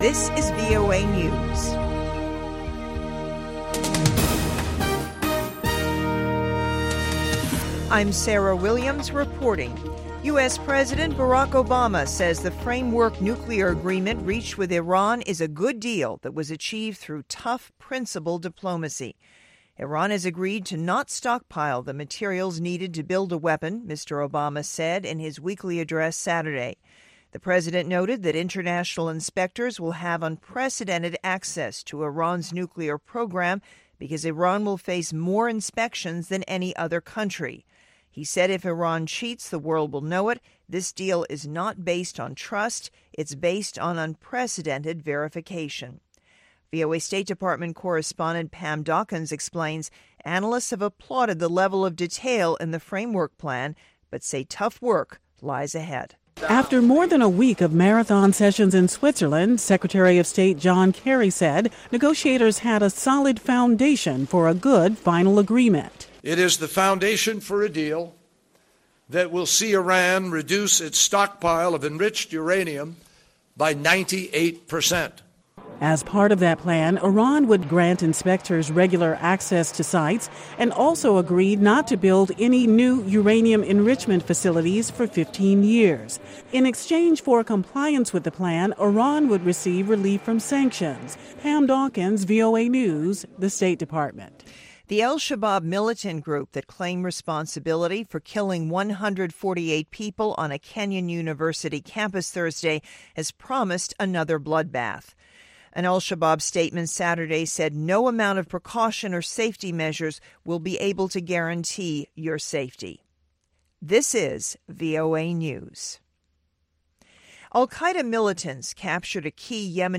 This is VOA News. I'm Sarah Williams reporting. U.S. President Barack Obama says the framework nuclear agreement reached with Iran is a good deal that was achieved through tough, principled diplomacy. Iran has agreed to not stockpile the materials needed to build a weapon, Mr. Obama said in his weekly address Saturday. The president noted that international inspectors will have unprecedented access to Iran's nuclear program because Iran will face more inspections than any other country. He said if Iran cheats, the world will know it. This deal is not based on trust. It's based on unprecedented verification. VOA State Department correspondent Pam Dawkins explains analysts have applauded the level of detail in the framework plan, but say tough work lies ahead. After more than a week of marathon sessions in Switzerland, Secretary of State John Kerry said negotiators had a solid foundation for a good final agreement. It is the foundation for a deal that will see Iran reduce its stockpile of enriched uranium by 98%. As part of that plan, Iran would grant inspectors regular access to sites and also agreed not to build any new uranium enrichment facilities for 15 years. In exchange for compliance with the plan, Iran would receive relief from sanctions. Pam Dawkins, VOA News, the State Department. The al-Shabaab militant group that claimed responsibility for killing 148 people on a Kenyan university campus Thursday has promised another bloodbath. An al-Shabaab statement Saturday said no amount of precaution or safety measures will be able to guarantee your safety. This is VOA News. Al-Qaeda militants captured a key Yemeni